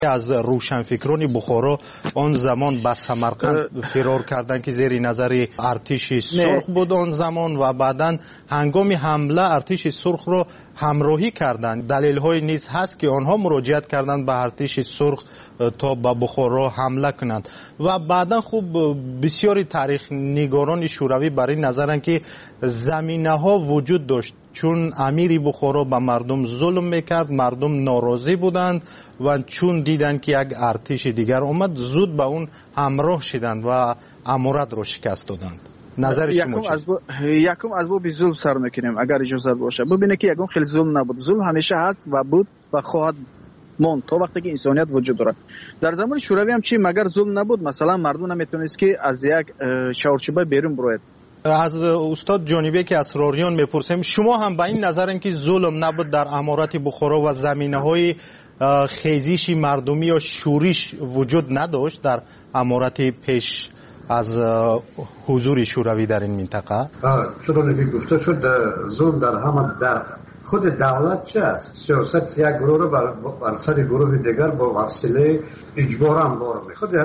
از روشنفکران بخارا آن زمان به سمرقند فرار کردند که زیر نظر ارتش سرخ بود آن زمان و بعداً هنگام حمله ارتش سرخ را همراهی کردند. دلیل های نیز هست که آنها مراجعت کردند به ارتش سرخ تا به بخارا حمله کنند و بعدا خوب بسیاری تاریخ نگاران شوروی بر این نظرند که زمینه ها وجود داشت، چون امیر بخارا به مردم ظلم میکرد، مردم ناراضی بودند و چون دیدند که یک ارتش دیگر آمد زود به اون همراه شدند و امارت را شکست دادند. نظر شما چیست؟ یکم از باب ظلم سر میکنیم اگر اجازه باشه. ببینید که یکم خیلی ظلم نبود، ظلم همیشه هست و بود و خواهد ماند تا وقتی که انسانیت وجود دارد. در زمان شوروی هم چی مگر ظلم نبود؟ مثلا مردم نمیتونست که از یک چهارچوبه بیرون بروید. از استاد جانبیک اسراریان میپرسیم، شما هم به این نظرین که ظلم نبود در امارت بخارا و زمینه‌های خیزش مردمی یا شورش وجود نداشت در امارت پیش از حضور شوروی در این منطقه؟ چون که گفته شد ظلم در همه در خود دولت چه است؟ سیاست یک گروه رو بر سر گروه دیگر با وسیله اجبارا بار می خود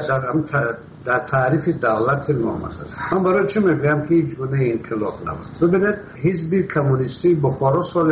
در تعریف دولت نامد است. من برای چه میگم که هیچ گونه انقلاب نبود؟ ببینید حزب کمونیستی بخارا سال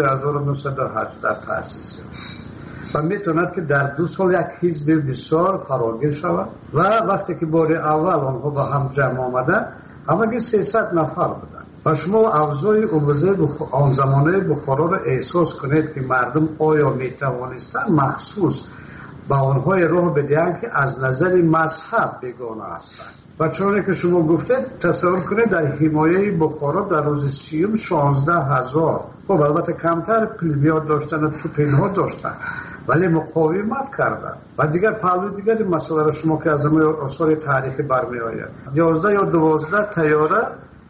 1918 تأسیس شد و میتوند که در 2 سال یک حزب بسیار فراگیر شود و وقتی که بار اول آنها با هم جمع آمده همگی 300 نفر بودند و شما اوضاع آن زمانه بخارا را احساس کنید که مردم آیا میتوانستند مخصوص با آنها راه بدهند که از نظر مذهب بیگانه هستند و چون که شما گفتید تصور کنید در حمایه بخارا در روز سیوم 16,000 خب البته کمتر پلیمیات داشتن و توپینها داشتن ولی مقاومت کردن و دیگر پهلوی دیگری مسئله را شما که از آثار تاریخی برمی آید 11 یا 12 طیاره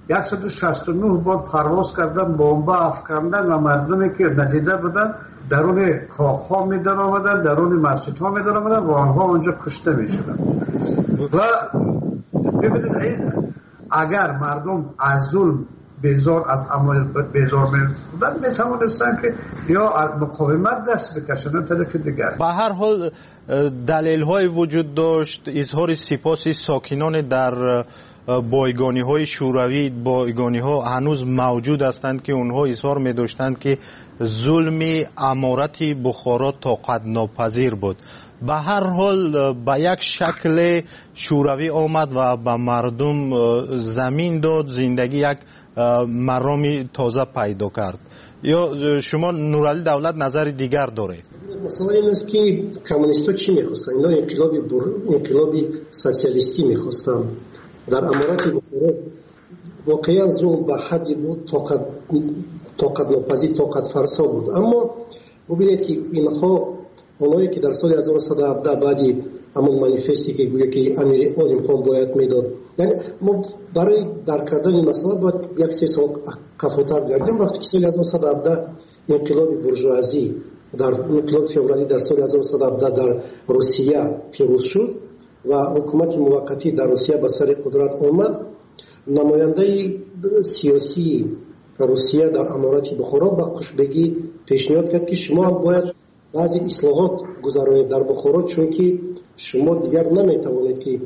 169 بار پرواز کردن، بمب افکندن و مردمی که ندیده بودن درون کاخ‌ها می در آمدن، درون مسجدها می در آمدن و آنها آنجا کشته می شدن. و ببینید اگر مردم از ظلم بیزار از عمل بیزار می‌بودن میتوانستن که یا از مقاومت دست بکشن تا که دیگر. به هر حال دلیل‌های وجود داشت. اظهار سپاس ساکنان در بایگانی‌های شوروی، بایگانی‌ها هنوز موجود هستند که اونها اظهار می‌داشتند که ظلم امارت بخارا طاقت ناپذیر بود. به هر حال به یک شکل شوروی آمد و به مردم زمین داد، زندگی یک مرامی تازه پیدا کرد. یا شما نورعلی دولت نظر دیگر دارید؟ مثلا این است که کمونیست‌ها چی می‌خواستن؟ اینا انقلابی سوسیالیستی می‌خواستن. در امارت بخارا واقعا ظلم به حدی بود طاقت ناپذیر، طاقت فرسا بود. اما ببینید که اینها اونایی که در سال 1917 بعدی همون مانیفستی که گویا که امیر عالم خان باید میداد، یعنی ما برای درک کردن این مسئله باید 1-3 سال کفاتر گردیم. وقتی که سال 1917 انقلاب بورژوازی در انقلاب فوریه در سال 1917 در روسیه پیروز شد و حکومت موقتی در روسیه به سر قدرت آمد، نماینده سیاسی روسیه در امارت بخارا با خوشبگی پیشنهاد کرد که شما باید بعضی اصلاحات گذارانید در بخارا، چون که شما دیگر نمیتوانید که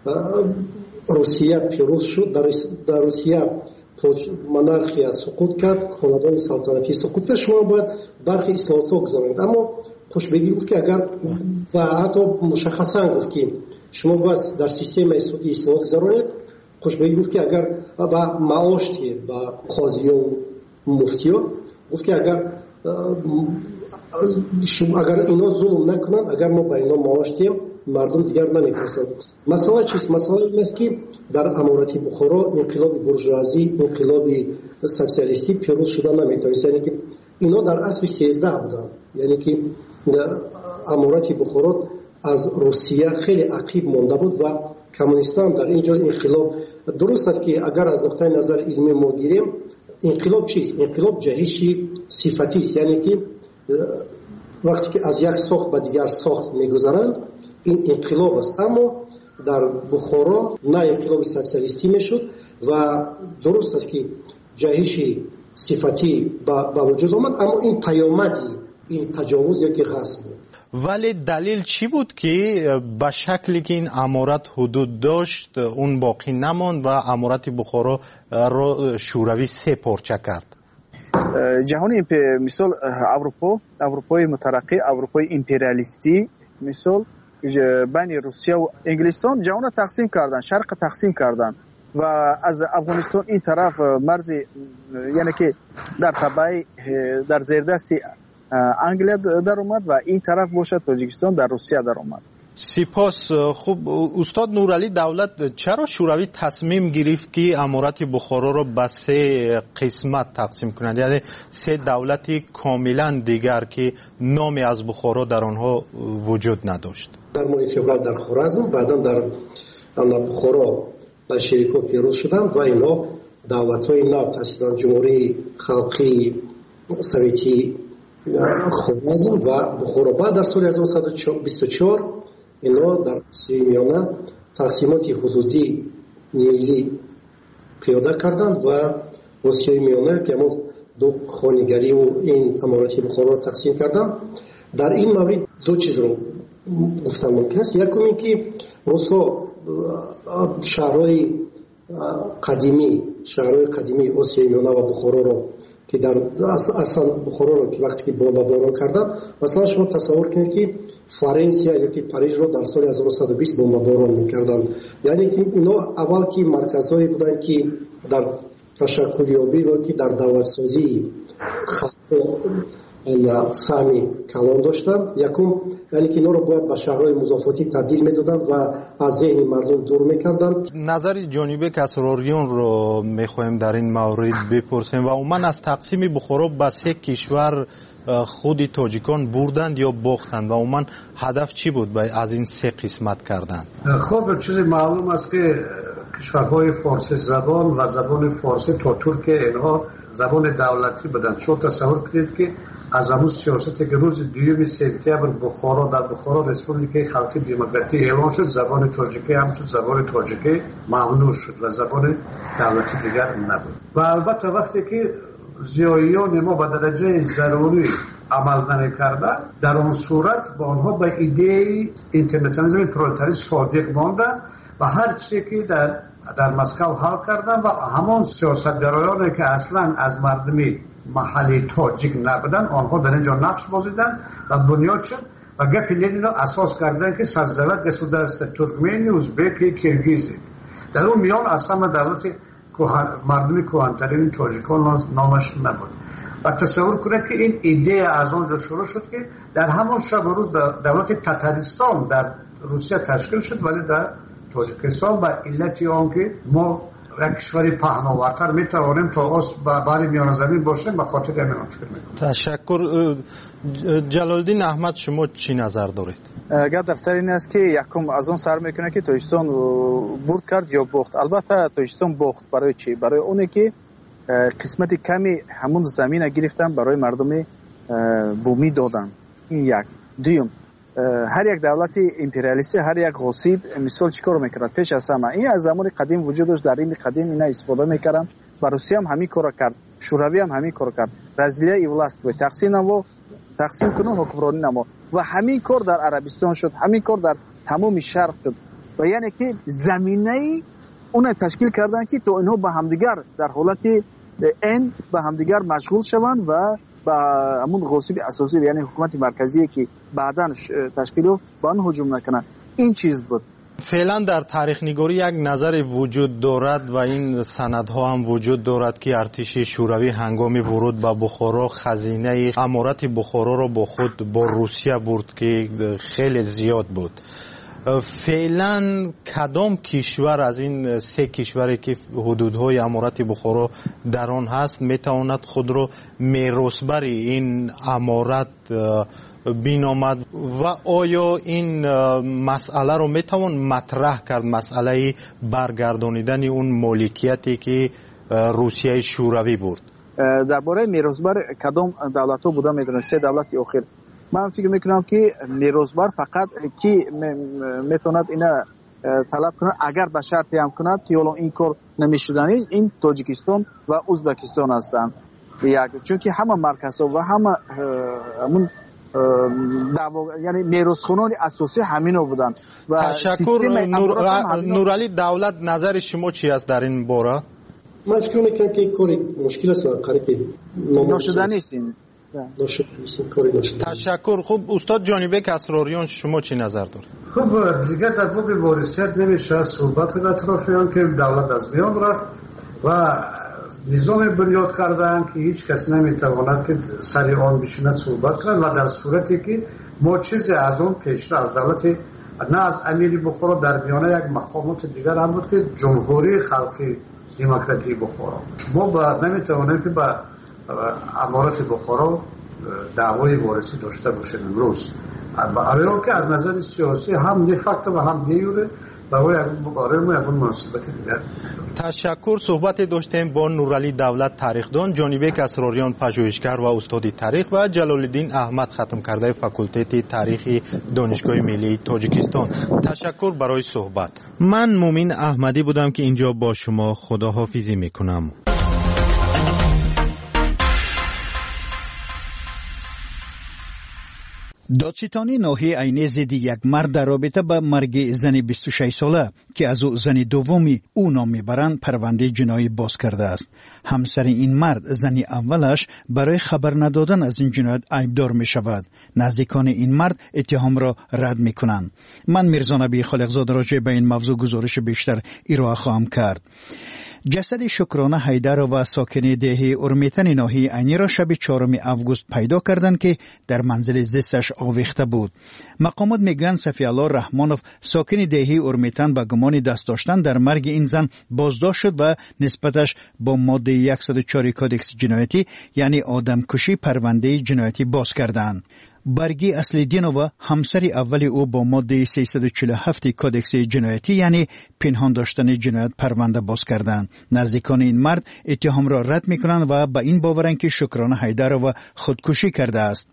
روسیه پیروز شد، در روسیه منارخیا سقوط کرد، خاندان سلطنتی سقوط کرد، شما باید برخی اصلاحات گذارانید. اما خوشبگی بود که اگر و حتی مشخصا گفت که شما باید در سیستم اصلاحاتی اصلاحات گذارانید. خوشبگی بود که اگر با معاش با قاضی و مفتی ها گفت که اگر اینا ظلم نکنند، اگر ما با اینا معاش دیم مردم دیگر نمی‌ترسند. مسئله چیست؟ مسئله این است که در امارت بخارا انقلاب بورژوازی، انقلاب سوسیالیستی پیروز شده نمی‌تونست. یعنی که اینا در اصل 13 بودند. یعنی که امارت بخارا از روسیه خیلی عقیب مانده بود و کمونیستان در اینجا انقلاب درست است که اگر از نقطه نظر علمی ما گیریم انقلاب چیست؟ انقلاب جهشی صفتی است. یعنی که وقتی که از یک ساخت به دیگر ساخت میگذارند این انقلاب است. اما در بخارا نه انقلاب سوسیالیستی میشد و درست است که جهشی صفتی با وجود آمد، اما این پیامدی این تجاوز یکی غصب بود. ولی دلیل چی بود که به شکلی که این امارت حدود داشت اون باقی نماند و امارت بخارا رو شوروی سه پارچه کرد؟ جهانی مثال اروپای مترقی، اروپای امپریالیستی، مثال بین روسیه و انگلستان جهان تقسیم کردن، شرق تقسیم کردن و از افغانستان این طرف مرز، یعنی که در تبع در زیردست انگلیس در اومد و این طرف باشد تاجیکستان در روسیه در اومد. سپاس. خب استاد نورعلی دولت چرا شوروی تصمیم گرفت که امارت بخارا را به سه قسمت تقسیم کند، یعنی سه دولت کاملا دیگر که نامی از بخارا در آنها وجود نداشت؟ در ماه فوریه در خوارزم، بعدا در بخارا بلشویک‌ها پیروز شدند و اینا دولت‌های نو تأسیس جمهوری خلقی سوویتی خوارزم و بخارا. بعد در سال 1924 اینا در آسیای میانه تقسیمات حدودی ملی پیاده کردند و آسیای میانه که دو خانگری و این امارت بخارا را تقسیم کردند. در این مورد دو چیز رو گفتن ممکن است. یکم این که شهرهای قدیمی آسیای میانه و بخارا رو که در اصلا بخارا رو که وقتی که بمباران کردن، مثلا شما تصور کنید که فرانسه یا که پاریس رو در سال 1920 بمباران میکردن. یعنی که اینا اول که مرکزهایی بودن که در تشکلیابی و که در دولت سازی سهمی کلان داشتند. یکم یعنی که اینا رو باید به شهرهای مضافاتی تبدیل میدادند و از ذهن مردم دور میکردند. نظر جانبک اسراریان رو میخوایم در این مورد بپرسیم و عموما از تقسیم بخارا به سه کشور خود تاجیکان بردند یا باختند و عموما هدف چی بود از این سه قسمت کردن؟ خب چیزی معلوم است که کشورهای فارسی زبان و زبان فارسی تا ترکیه اینها زبان دولتی بودند. شما تصور کنید که از همون سیاستی که روز 2 سپتامبر بخارا در بخارا رسپوبلیک خلقی دموکراتی اعلان شد، زبان تاجیکی همچون زبان تاجیکی ممنوع شد و زبان دولتی دیگر نبود. و البته وقتی که زیاییان ما به درجه ضروری عمل نکردند، در اون صورت با آنها به ایده اینترنشنالیسم پرولتاری صادق ماندند و هر چیزی که در مسکو حل کردن و همون سیاستگرایانی که اصلا از مردمی محلی تاجیک نبودن آنها در اینجا نقش بازیدن و بنیاد شد و گپ لنین را اساس کردن که سرزدت گسودست ترکمنی، ازبکی، کرگیزی. در اون میان اصلا دولت مردمی کهن‌ترین تاجیکان نامش نبود. و تصور کنید که این ایده از آنجا شروع شد که در همون شب و روز دولت تتارستان در روسیه تشکیل شد، ولی در تاجیکستان و علتی آن که ما یک کشوری پهناورتر میتوانیم تا بر میان زمین باشیم به خاطر همین فکر میکنم. تشکر. جلال‌الدین احمد شما چی نظر دارید؟ گپ در سر این است که یکم از اون سر میکنه که تاجیکستان برد کرد یا باخت. البته تاجیکستان باخت. برای چی؟ برای اونه که قسمت کمی همون زمین گرفتن برای مردم بومی دادن. این یک. دوم، هر یک دولت امپریالیستی، هر یک غاصب مثال چیکار میکرد؟ پیش از همه این از زمان قدیم وجود داشت، در این قدیم اینا استفاده میکردن و روسیه هم همین کارو کرد، شوروی هم همین کارو کرد. رزیلیه ایولاست و تقسیم کنه حکمرانی نما و همین کار در عربستان شد، همین کار در تمام شرق شد و یعنی که زمینه اون تشکیل کردن که تو اینها با همدیگر در حالت اند با همدیگر مشغول شوند و با همون غاصب اساسی یعنی حکومت مرکزی که بعداً تشکیل رو با آن هجوم نکنن. این چیز بود. فعلا در تاریخ نگاری یک نظر وجود دارد و این سندها هم وجود دارد که ارتش شوروی هنگام ورود به بخارا خزینه امارت بخارا را با خود با روسیه برد که خیلی زیاد بود. فعلا کدام کشور از این سه کشوری که حدودهای امارت بخارا در آن هست میتواند خود را میراثبر این امارت بینامد و آیا این مسئله رو میتوان مطرح کرد، مسئله برگردانیدن اون مالکیتی که روسیه شوروی برد؟ درباره میراثبر کدام دولت‌ها بوده میدونید؟ سه دولت اخیر من فکر میکنم که میراثبر فقط کی میتوند اینا طلب کنه اگر به شرطی هم کند که حالا این کار نمیشدنی این تاجیکستان و ازبکستان هستند. یک چون که همه مرکزها و همه همون یعنی میراثخوانان اساسی همینا بودن. و تشکر. نورعلی دولت، نظر شما چی است در این باره؟ من فکر میکنم که کاری مشکل است، که ناشدنی است. تشکر. خوب استاد جانبک اسراریان، شما چی نظر دارید؟ خب دیگه در باب وارثیت نمیشه صحبت در اطراف آن که دولت از میان رفت و نظام بنیاد کردن که هیچ کس نمیتواند که سر آن بشیند صحبت کند و در صورتی که ما چیزی از اون پیشتر از دولت نه از امیر بخارا در میانه یک مقامات دیگر هم بود که جمهوری خلقی دموکراتی بخارا، ما نمیتوانیم که با امارت بخارا دعوای وارثی داشته باشیم امروز. برای که از نظر سیاسی هم دیفکت و هم دیوره برای ما یک مناسبت دیگر. تشکر. صحبت داشتیم با نورعلی دولت تاریخدان، جانبک اسراریان پژوهشگر و استاد تاریخ و جلال الدین احمد ختم کرده فاکولته تاریخ دانشگاه ملی تاجیکستان. تشکر برای صحبت. من مومین احمدی بودم که اینجا با شما خداحافظی میکنم. دادستانی ناحیه عینی ضد یک مرد در رابطه با مرگ زن 26 ساله که از او زن دومی او نام میبرند پرونده جنایی باز کرده است. همسر این مرد، زن اولش، برای خبر ندادن از این جنایت عیبدار می شود. نزدیکان این مرد اتهام را رد می کنند. من میرزا نبی خالقزاد راجع به این موضوع گزارش بیشتر ارائه خواهم کرد. جسد شکرانه حیدر و ساکن دهه ارمیتن ناحیه عینی را شب 4 اوگوست پیدا کردند که در منزل زیستش آویخته بود. مقامات میگویند صفی الله رحمانوف ساکن دهه ارمیتن به گمان دست داشتن در مرگ این زن بازداشت شد و نسبتش با ماده 104 کودکس جنایتی یعنی آدمکشی پرونده جنایتی باز کردند. برگی اصلیدینووا همسر اول او با ماده 347 کودکس جنایتی یعنی پنهان داشتن جنایت پرونده باز کردند. نزدیکان این مرد اتهام را رد میکنند و با این باورند که شکرانه حیدرova خودکشی کرده است.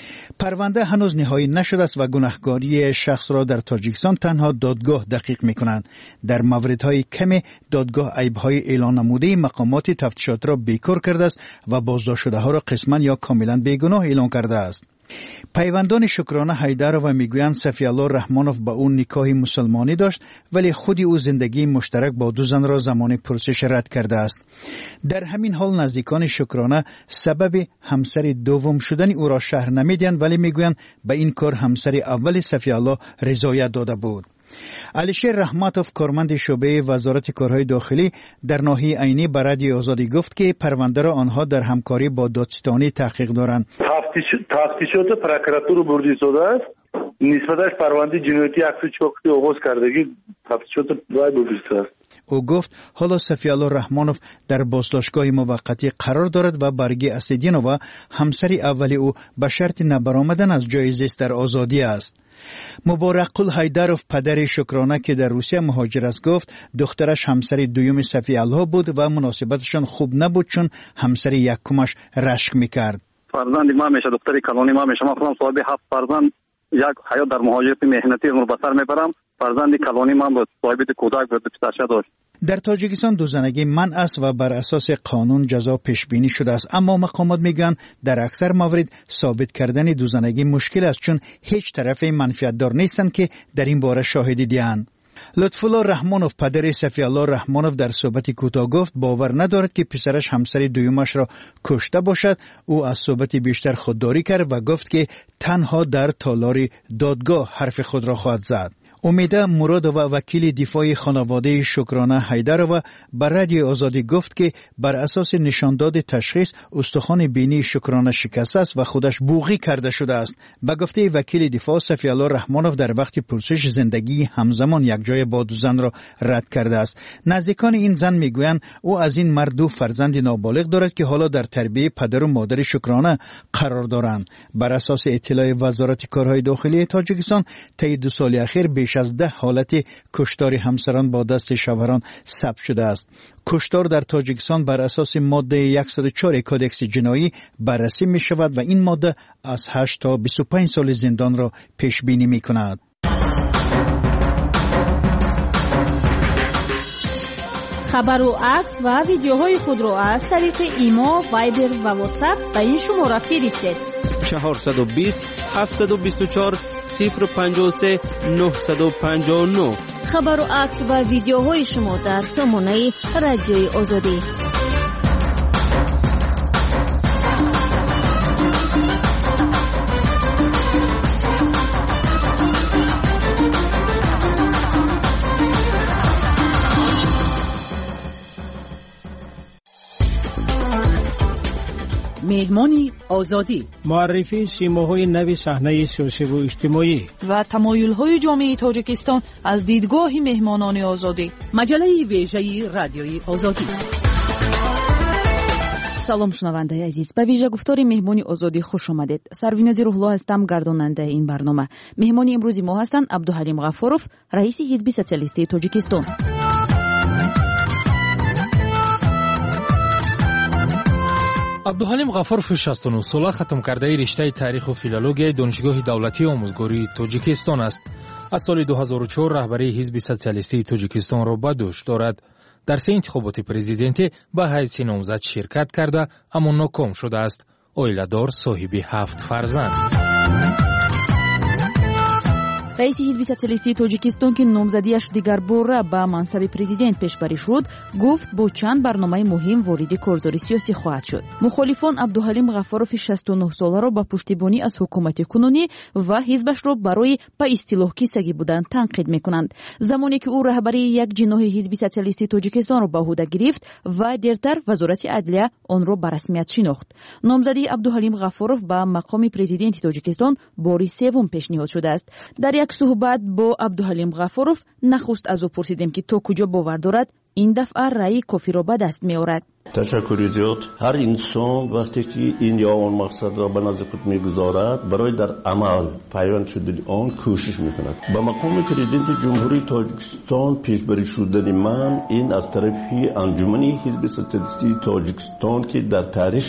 پرونده هنوز نهایی نشده است و گناهکاری شخص را در تاجیکستان تنها دادگاه دقیق میکنند. در موردهای کم دادگاه عیبهای اعلان نموده مقامات تفتیشات را بیکار کرده است و بازداشت شده ها را قسما یا کاملا بیگناه اعلان کرده است. پیوندان شکرانه حیدرova میگویند صفی الله رحمانوف با او نکاح مسلمانی داشت ولی خودی او زندگی مشترک با دو زن را زمان پرسش رد کرده است. در همین حال نزدیکان شکرانه سبب همسر دوم شدن او را شرح نمیدهند ولی میگویند به این کار همسر اول صفی الله رضایت داده بود. علیشیر رحمتوف کارمند شعبه وزارت کارهای داخلی در ناحیه عینی به رادیو آزادی گفت که پرونده را آنها در همکاری با دادستانی تحقیق دارند. تفتیشات پروکراتور بردی شده است. نسبتش پرونده جنایتی 104 آغاز کردگی تفتیشات رای بردی است. او گفت حالا صفی الله رحمانوف در بازداشتگاه موقتی قرار دارد و برگی اسیدینووا همسر اول او به شرط نبرآمدن از جای زیست در آزادی است. مبارک قل حیدروف پدر شکرانه که در روسیه مهاجر است گفت دخترش همسر دوم صفی الله بود و مناسبتشان خوب نبود چون همسر یکمش رشک میکرد. فرزند ما میشه، دختری کلانی ما میشه. من خودم صاحب 7 فرزند یک حیات در مهاجرت مهنتی رو به سر میبرم. فرزند کلانی من بود، صاحب کودک بود، بچه داشت. در تاجیکستان دوزنگی منع است و بر اساس قانون جزا پیش بینی شده است، اما مقامات میگن در اکثر موارد ثابت کردن دوزنگی مشکل است چون هیچ طرف منفعت دار نیستند که در این باره شاهدی دهند. لطفالله رحمانوف پدر صفی الله رحمانوف در صحبت کوتاه گفت باور ندارد که پسرش همسر دومش را کشته باشد. او از صحبت بیشتر خودداری کرد و گفت که تنها در تالار دادگاه حرف خود را خواهد زد. امیده مرادووا وکیل دفاع خانواده شکرانه حیدرova بر رادیو آزادی گفت که بر اساس نشانداد تشخیص استخوان بینی شکرانه شکسته است و خودش بوغی کرده شده است. به گفته وکیل دفاع صفی الله رحمانوف در وقت پرسش زندگی همزمان یک جای با دو زن را رد کرده است. نزدیکان این زن میگویند او از این مرد 2 فرزند نابالغ دارد که حالا در تربیت پدر و مادر شکرانه قرار دارند. بر اساس اطلاع وزارت کارهای داخلی تاجیکستان طی 2 سال اخیر بیش از 10 حالت کشتار همسران با دست شوهران ثبت شده است. کشتار در تاجیکستان بر اساس ماده 104 کودکس جنایی بررسی می شود و این ماده از 8 تا 25 سال زندان را پیش بینی می کند. خبر و عکس و ویدیوهای خود را از طریق ایما، وایبر و واتساپ به این شماره فرستید. 420 724 053 959. خبر و عکس و ویدیوهای شما در سامانه رادیوی آزادی. مهمانی آزادی، معرفی سیماهای نوی صحنه سیاسی و اجتماعی و تمایل‌های جامعه تاجیکستان از دیدگاه مهمانان آزادی. مجله ویژه رادیوی آزادی. سلام شنونده عزیز، به ویژه گفتار مهمانی آزادی خوش آمدید. سرویناز روح‌الله هستم، گرداننده این برنامه. مهمانی امروزی ما هستند عبدالحلیم غفاروف، رئیس حزب سوسیالیستی تاجیکستان. عبدالحلیم غفاروف 69 ساله ختم کرده رشته تاریخ و فیلولوژی دانشگاه دولتی آموزگاری تاجیکستان است. از سال 2004 رهبری حزب سوسیالیستی تاجیکستان را به دوش دارد. در سه انتخابات پرزیدنتی به حیث نامزد شرکت کرده اما ناکام شده است. عائله‌دار، صاحب 7 فرزند. رئیس حزب سوسیالیستی تاجیکستان که نامزدیش دیگر باره به منصب پرزیدنت پیشبری شد، گفت با چند برنامه مهم وارد کارزار سیاسی خواهد شد. مخالفان عبدالحلیم غفاروف 69 ساله را با پشتیبانی از حکومت کنونی و حزبش را برای به اصطلاح کیسگی بودن تنقید میکنند. زمانی که او رهبری یک جناح حزب سوسیالیستی تاجیکستان را به عهده گرفت و دیرتر وزارت عدلیه آن را به رسمیت شناخت. نامزدی عبدالحلیم غفاروف به مقام پرزیدنت تاجیکستان بار سوم پیشنهاد شده است. در یک صحبت با عبدالحلیم غفاروف نخست از او پرسیدیم که تا کجا باور دارد این دفعه رأی کافی را به دست می آورد. تشکر زیاد. هر انسان وقتی که این یا آن مقصد را به نزد خود میگذارد برای در عمل پیوند شدن آن کوشش میکند. به مقام پرزیدنت جمهوری تاجیکستان پیشبری شدن من این از طرف انجمن حزب سوسیالیستی تاجیکستان که در تاریخ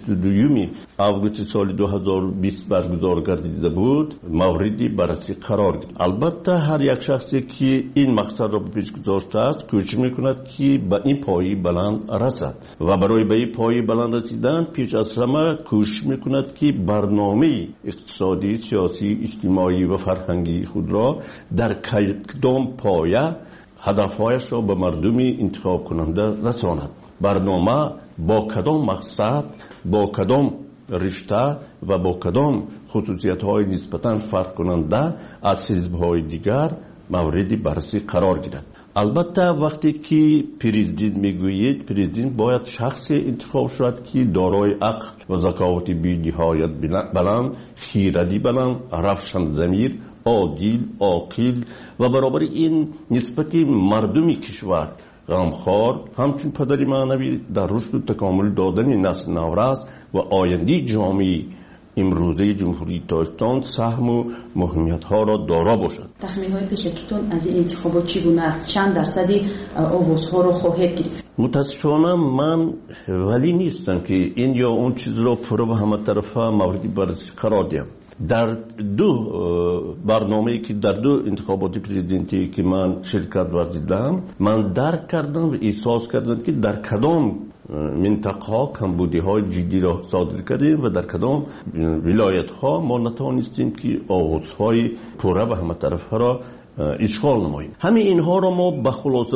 22 آگوست سال 2020 برگزار گردیده بود مورد بررسی قرار گرفت. البته هر یک شخصی که این مقصد را به پیش گذاشته است کوشش میکند که به این پایه بلند رسد و برای به این پایه بلند رسیدن پیش از همه کوشش میکند که برنامه اقتصادی، سیاسی، اجتماعی و فرهنگی خود را در کدام پایه هدفهایش را به مردم انتخاب کننده رساند. برنامه با کدام مقصد، با کدام رشته و با کدام خصوصیت‌های نسبتاً فرق کننده از حزب‌های دیگر مورد بررسی قرار گیرد. البته وقتی که پرزیدنت میگویید، پرزیدنت باید شخصی انتخاب شود که دارای عقل و ذکاوت بی‌نهایت بلند، خیرتی بلند، روشن ضمیر، عادل، عاقل و برابر این نسبت مردم کشور غمخوار همچون پدر معنوی در رشد و تکامل دادن نسل نورست و آینده جامعه امروزه جمهوری تاجیکستان سهم و مهمیت ها را دارا باشد. تخمین های پیشکیتون از این انتخابات چگونه است؟ چند درصدی آوازها را خواهد گرفت؟ متاسفانه من ولی نیستم که این یا اون چیز را فرو به همه طرفه مورد بررسی قرار دهم. در دو برنامه‌ای که در دو انتخابات پرزیدنتی که من شرکت ورزیدم من درک کردم و احساس کردم که در کدام منطقه ها کمبودی های جدی را صادر کردیم و در کدام ولایت ها ما نتوانستیم که آوازهای پوره به همه طرف را اشغال نماییم. همه اینها را ما به خلاصه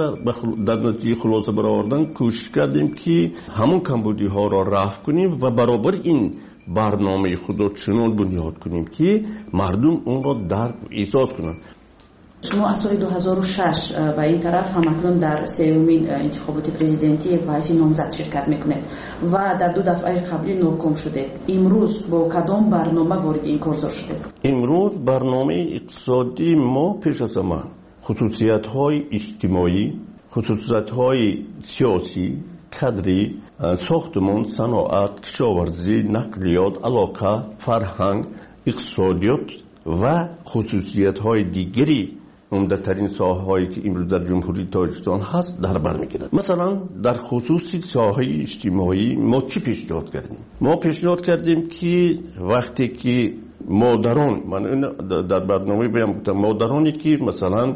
در نتیجه خلاصه برآوردن کوشش کردیم که همون کمبودی ها را رفع کنیم و برابر این برنامه خود را چنان بنیاد کنیم که مردم اون را درک و احساس کنند. شما از سال 2006 به این طرف همکنون در سومین انتخابات پرزیدنتی به حیث نامزد شرکت میکنید و در دو دفعه قبلی ناکام شدید. امروز با کدام برنامه وارد این کارزار شدید؟ امروز برنامه اقتصادی ما پیش از همه خصوصیت‌های اجتماعی، خصوصیت‌های سیاسی، کادری، ساختمان، صنعت، کشاورزی، نقلیات، علاقه، فرهنگ، اقتصادیات و خصوصیت‌های دیگری عمده‌ترین ساحه‌هایی که امروز در جمهوری تاجیکستان هست در بر می‌گیرد. مثلا در خصوص ساحه اجتماعی ما چی پیشنهاد کردیم؟ ما پیشنهاد کردیم که وقتی که مادران، من در برنامه گفتم مادرانی که مثلا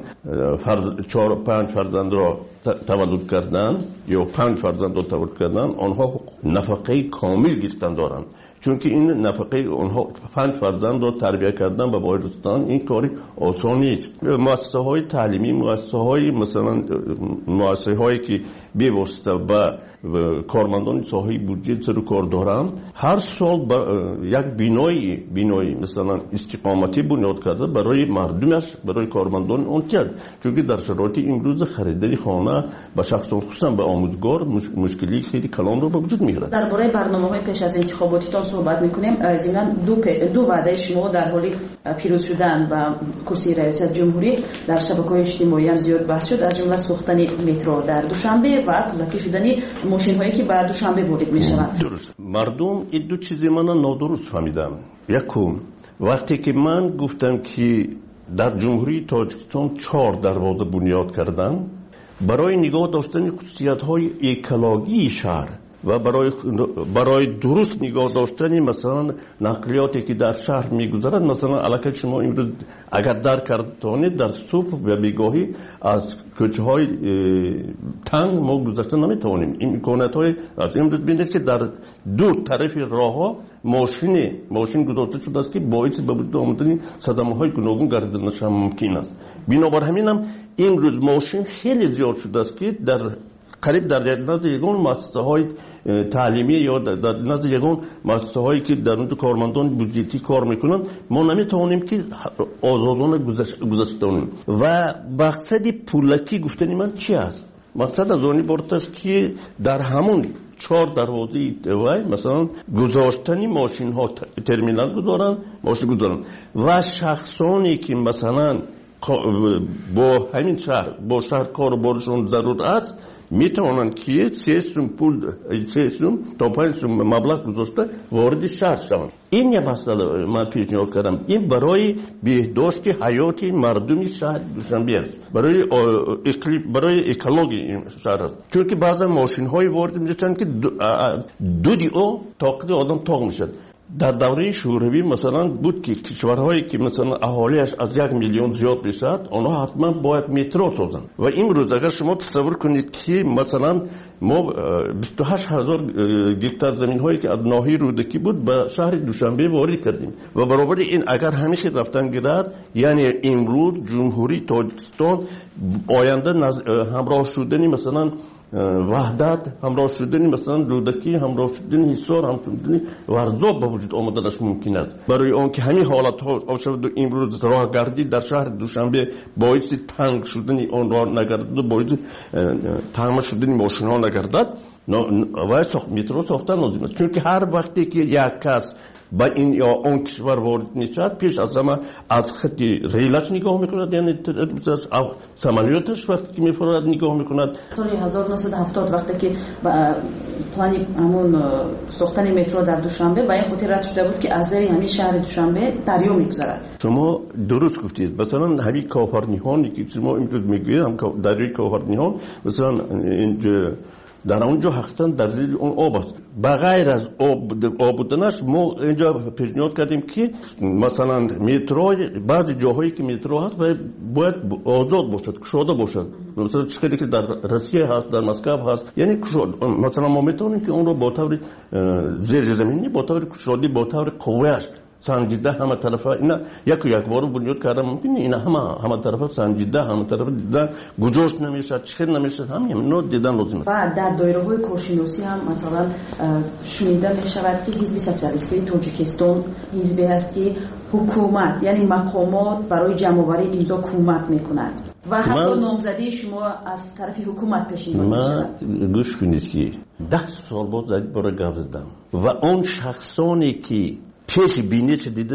4-5 فرزند را تولد کردن یا 5 فرزند را تولد کردن آنها نفقه کامل گرفتن دارند. چون که این نفقه اونها 5 فرزند رو تربیت کردن به بایرستان این کاری آسان نیست. مؤسسه های تعلیمی، مؤسسه های مثلا مؤسسه هایی که بی‌واسطه به کارمندان ساحه بودجه سر کار دارن هر سال یک بینایی مثلا استقامتی بنیاد کرده برای مردمش، برای کارمندان اون کرد. چون که در شرایط امروز خریداری خانه به شخصان خصوصا به آموزگار مشکلی خیلی کلان رو به وجود میاره. درباره برنامه‌های پیش از انتخاباتیتان صحبت می‌کنیم. ضمن دو وعده شما در حال پیروز شدن و کرسی ریاست جمهوری در شبکه‌های اجتماعی هم زیاد بحث شد، از جمله ساختن مترو در دوشنبه و پولکی شدن ماشین هایی که بعد دوشنبه وارد میشوند. درست. مردم این دو چیز من نادرست فهمیدم. یکم وقتی که من گفتم که در جمهوری تاجیکستان 4 دروازه بنیاد کردن برای نگاه داشتن خصوصیت‌های اکولوژی شهر و برای درست نگاه داشتن مثلا نقلیاتی که در شهر میگذرد، مثلا علاقه شما امروز اگر در کردید در صبح و بیگاهی از کوچه های تنگ ما گذشته نمیتوانیم. این امکانات های از امروز ببینید که در دو طرف راه ها ماشین گذاشته شده است که باعث به وجود آمدن صدمه های گوناگون گردیدنش هم ممکن است. بنابر همین هم امروز ماشین خیلی زیاد شده است که در قریب در نزد یگان مؤسسه های تعلیمی یا در نزد یگان مؤسسه هایی که در اونجا کارمندان بودجتی کار میکنند ما نمیتوانیم که آزادانه گذشتانیم. و مقصد پولکی گفتن من چی است؟ مقصد از آن عبارت است که در همون 4 دروازه وای مثلا گذاشتنی ماشین ها ترمینال گذارن، ماشین گذارن و شخصانی که مثلا با همین شهر با شهر کاربارشون ضرور است میتوانند که 3 سوم تا 5 سوم مبلغ گذاشته وارد شهر شوند. این یه مسئله من پیشنهاد کردم. این برای بهداشت حیات مردم شهر دوشنبه است، برای اکولوژی شهر است. چون که بعضا ماشین های وارد میشن که دو دیو طاقت آدم تاق میشد. در دوره شوروی مثلا بود که کشورهایی که مثلا اهالیش از 1 میلیون زیاد بشد آنها حتما باید مترو سازند. و امروز اگر شما تصور کنید که مثلا ما 28,000 گیکتار زمین هایی که از ناحیه رودکی بود به شهر دوشنبه وارد کردیم و برابر این اگر همیشه رفتن گرد یعنی امروز جمهوری تاجیکستان آینده همراه شدنی مثلا وحدت، همراه شدنی مثلا رودکی، همراه شدنی حصار، همراه شدنی ورزاب به وجود آمدنش ممکن است. برای آنکه همین حالت ها شود امروز راهگردی در شهر دوشنبه باعث تنگ شدنی آن راه نگردد، باعث تنگ شدنی ماشین ها نگردد و مترو ساختن لازم است. چون که هر وقتی که یک کس با این یا اون کشور وارد میشد پیش از همه از خط ریلش نگاه میکند، یعنی سمالیاتش وقتی که میفرد نگاه میکند. سال 1970 وقتی که پلانی همون ساختن مترو در دوشنبه با این خاطر رد شده بود که از همین شهر دوشنبه دریا میگذرد. شما درست گفتید. مثلا همین کافرنیهانی که شما امروز میگویید هم دریای کافرنیهان مثلا اینجا در اونجا حقیقتا در زیر اون آب است. بغیر از آب بودنش ما اینجا پیشنهاد کردیم که مثلا مترو بعضی جاهایی که مترو هست باید آزاد باشد، گشاده باشد. مثلا چیزی که در روسیه هست، در مسکو هست، یعنی مثلا ما میتونیم که اون رو با طور زیر زمینی با طور گشاده با طور قویش سنجیده همه طرفه اینا یک بار بنیاد کردن ممکنه اینا همه طرفه سنجیده همه طرفه دیدن گذاشت نمیشه چخیر نمیشه همین نوع دیدن لازم است. و در دایره های کارشناسی هم مثلا شنیده می شود که حزب سوسیالیستی تاجیکستان حزبی است که حکومت یعنی مقامات برای جمع‌آوری امضا کمک میکنند و حتی نامزدی شما از طرف حکومت پیشنهاد میشود. من گوش کنید که 10 سال بود برای گپ زدم و اون شخصانی که پیش بینیش دیده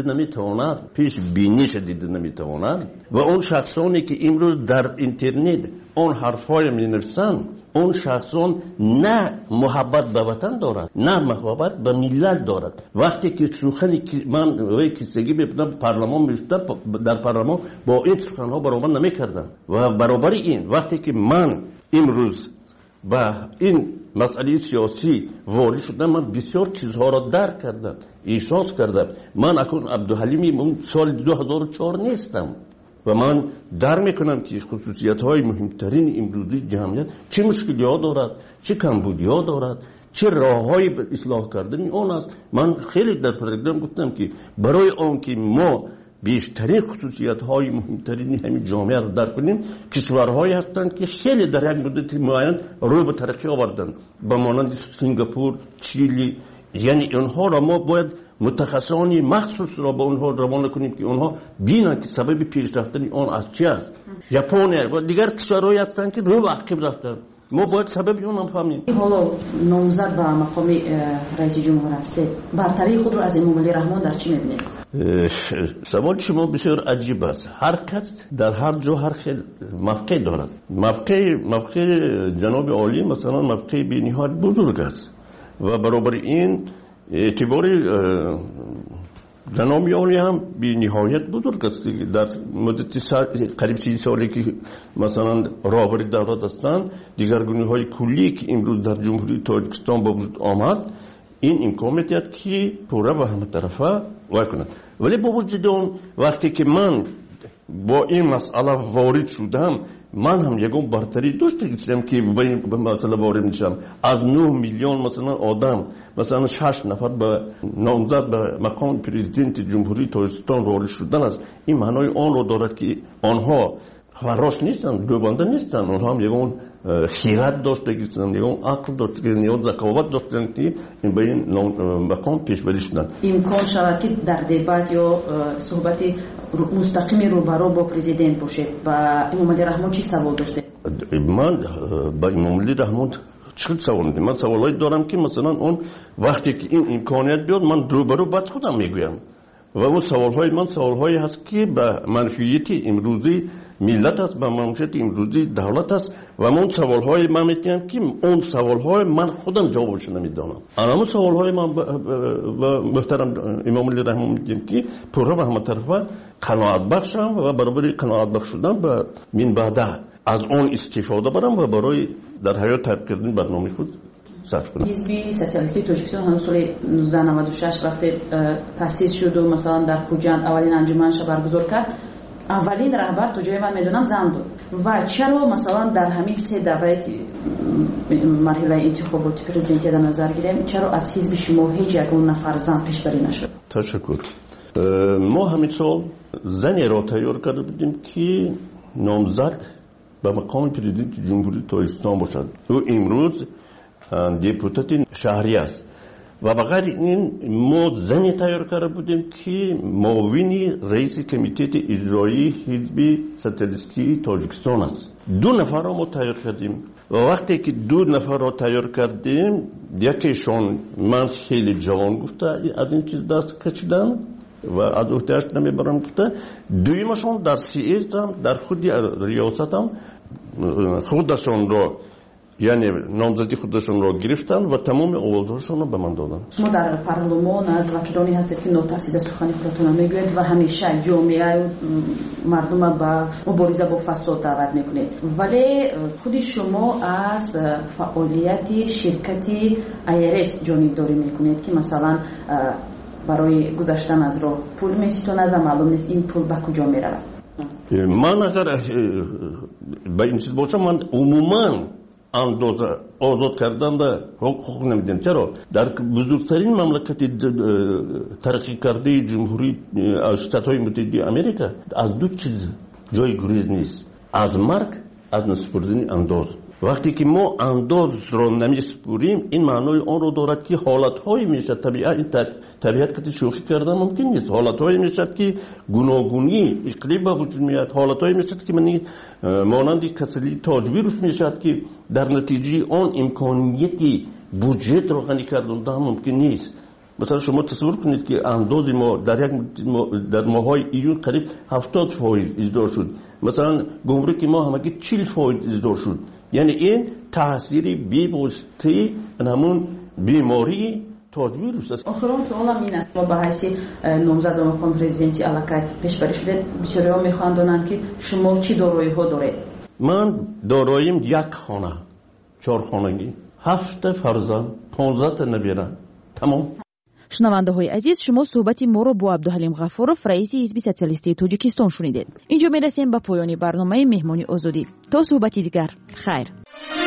نمیتواند و اون شخصانی که امروز در اینترنت اون حرفای می نویسند اون شخصان نه محبت به وطن دارد نه محبت به ملت دارد. وقتی که سخنی که من وی کسیگی بپدم پارلمان میشتم در پارلمان با این سخنها برابر نمیکردن و برابر این وقتی که من امروز با این مسئله سیاسی وارد شدم من بسیار چیزها را درک کردم، احساس کردم. من اکنون عبدالحلیمی سال 2004 نیستم و من درک میکنم که خصوصیت های مهمترین امروزی جمعیت چه مشکلی ها دارد، چه کمبودی ها دارد، چه راههایی به اصلاح کردن اون است. من خیلی در پروگرام گفتم که برای اون که ما بیشترین خصوصیت های مهمترین همین جامعه رو درک کنیم، کشورهایی هستند که خیلی در یک مدت معین روی به ترقی آوردن، به مانند سنگاپور، چیلی. یعنی اونها را ما باید متخصصانی مخصوص را به اونها روانه کنیم که اونها بینن که سبب پیشرفتن اون از چی است. ژاپن و دیگر کشورهایی هستند که روی به عقب رفتن، ما باید سبب اون هم فهمیم. حالا نامزد به مقام رئیس جمهور هسته، برتری خود رو از امامعلی رحمان در چی می‌بینید؟ سوال شما بسیار عجیب است. هر کس در هر جا هر خیل موقع دارد. موقع جناب عالی مثلا موقع به نهایت بزرگ است و برابر این اعتبار جناب عالی هم به نهایت بزرگ است. در مدت قریب 30 سالی که مثلا رهبری دولت هستند، دیگرگونی‌های کلی که امروز در جمهوری تاجیکستان به وجود آمد، این امکان می‌دهد که پورا و همه طرفه وای ولی با وجود اون وقتی که من با این مسئله وارد شدم، من هم یکم برتری داشتم که به مسئله وارد میشم. از 9 میلیون مثلا آدم مثلا 6 نفر به نامزد به مقام پرزیدنت جمهوری تاجیکستان وارد شدن است. این معنای آن رو دارد که آنها فراش نیستن، دوبنده نیستن، اونها هم یکم خیرات داشته گیستن، یکم عقل داشته گیستن، یکم ذکاوت داشتن که به این مقام پیش بری شدن. امکان شود که در دیبات یا صحبتی مستقیمی روبرو با پرزیدنت باشه. و امامعلی رحمان چی سوال داشته؟ من با امامعلی رحمان چه سوال ندارم. من سوالایی دارم که مثلا اون وقتی که این امکانیت بیاد من روبرو بعد خودم میگویم و اون سوالهای من سوالهایی هست که به منفعت امروزی ملت است، به منفعت امروزی دولت است و من سوالهای من میگم که اون سوالهای من خودم جوابش نمیدانم. اما سوالهای من و محترم امامعلی رحمان میگم که پورا به همه طرفه قناعت بخشم و برابر قناعت بخش شدن به من بعد از اون استفاده برم و برای در حیات طبق کردن برنامه خود صرف کنم. حزب سوسیالیستی تاجیکستان هم سال 1996 وقتی تأسیس شد و مثلا در خوجند اولین انجمنش برگزار کرد، اولین رهبر تا جای من میدونم زن بود. و چرا مثلا در همین 3 دفعه مرحله انتخابات پرزیدنتی در نظر گیریم، چرا از حزب شما هیچ یکون نفر زن پیشبری نشد؟ تشکر. ما همین سال زنی را تیار کرده بودیم که نامزد به مقام پرزیدنت جمهوری تاجیکستان باشد. او امروز دیپوتات شهری است و بغیر این ما زنی تیار کرده بودیم که معاون رئیس کمیته اجرایی حزب سوسیالیستی تاجیکستان است. 2 نفر را ما تیار کردیم و وقتی که 2 نفر را تیار کردیم، یکیشون من خیلی جوان گفته از این چیز دست کشیدم و از احتیاج نمیبرم گفته. دویمشون در سیاست در خود ریاست هم خودشون را یعنی نامزدی خودشون را گرفتن و تمام آوازهاشون را به من دادن. شما در پارلمان از وکیلانی هستید که ناترسیده سخن خودتون میگوید و همیشه جامعه مردم به مبارزه با فساد دعوت میکنید، ولی خود شما از فعالیت شرکت IRS جانبداری میکنید که مثلا برای گذشتن از راه پول میستاند و معلوم نیست این پول به کجا میرود. من اگر به این چیز باشم، من عموما اندازه آزاد کردن ده حقوق نمیدیم. چرا؟ در بزرگترین مملکت ترقی کرده جمهوری شتات‌های متحده آمریکا از 2 چیز جای گریز نیست: از مرگ، از نسپردن انداز. وقتی که ما انداز رو نمیسپوریم، این معنای آن رو دارد که حالت‌هایی میشه طبیعت که شوخی کردن ممکن نیست. حالت‌هایی میشه که گوناگونی اقلیم به وجود میاد، حالت‌هایی میشه که من مانند کسری تاجویروس میشه که در نتیجه آن امکانیتی بودجه رو غنی کردن ممکن نیست. مثلا شما تصور کنید که انداز ما در ماهای ایون قریب 70% اصدار شد، مثلا گمرک ما همگی 40% اصدار شد. یعنی این تاثیری بی‌واسطه همون بیماری تاجویروس است. آخرین سوالم این است: با حیث نامزد به مقام پرزیدنتی علاقه پیشبری شده، بسیارها میخوان دانند که شما چی دارایی ها دارید؟ من داراییم 1 خانه، 4 خانگی، 7 فرزند، 15 تا نبیره. تمام. شنونده های عزیز، شما صحبت ما رو با عبدالحلیم غفورов رئیس حزب سوسیالیستی تاجیکستان شنیدید. اینجا میرسیم به پایان برنامه مهمانی آزادی. تا صحبتی دیگر، خیر.